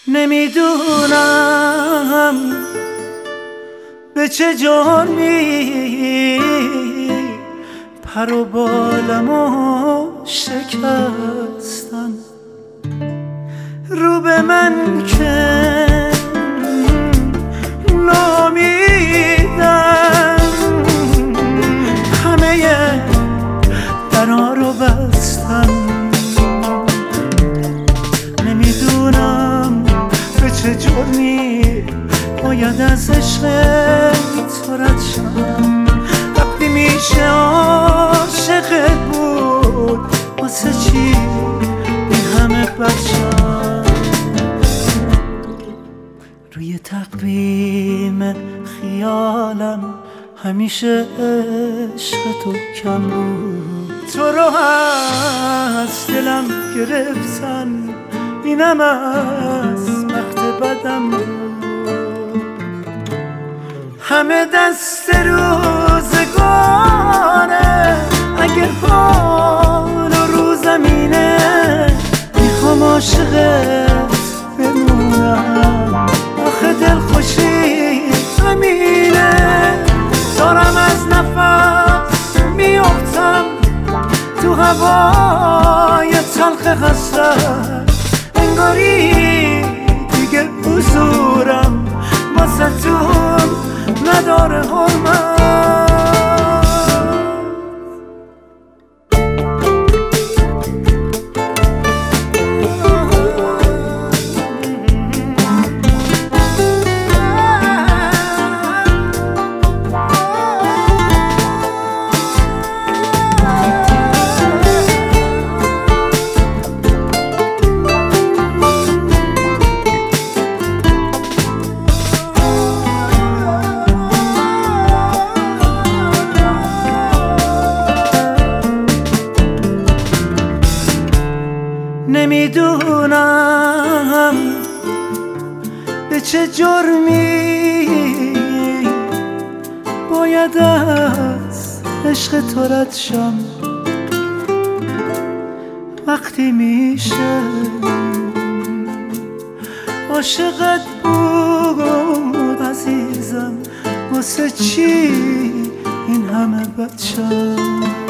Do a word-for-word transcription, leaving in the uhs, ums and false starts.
نمیدونم به چه جرمی پر و بالمو شکستن، رو به من که نامیدن، همه درها رو بستن. نمیدونم به چه جرمی باید از عشق تو رد شم، وقتی میشه عاشقت بود واسه چی این همه بچم. روی تقویم خیالم همیشه عشق تو کم بود، تو رو از دلم گرفتن، اینم از وقت بدم بود. همه دست روزگاره، اگه حال و رو زمینه میخوام عاشقت بمونم. آخه دل خوشی همینه، دارم از نفس میافتم تو هوای تلخ حسرت، انگاری دیگه حضورم واسه تون نداره حرمت. نمیدونم به چه جرمی باید از عشق تو رد شم، وقتی میشه عاشقت بود عزیزم، واسه چی این همه بچم.